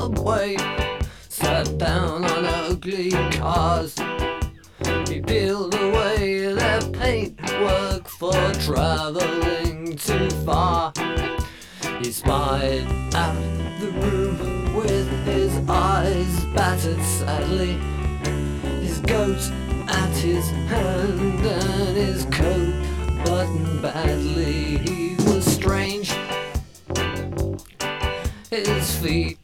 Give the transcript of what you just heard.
subway, sat down on ugly cars. He peeled away their paintwork for travelling too far. He spied out the room with his eyes battered sadly, his goat at his hand and his coat buttoned badly. He was strange, his feet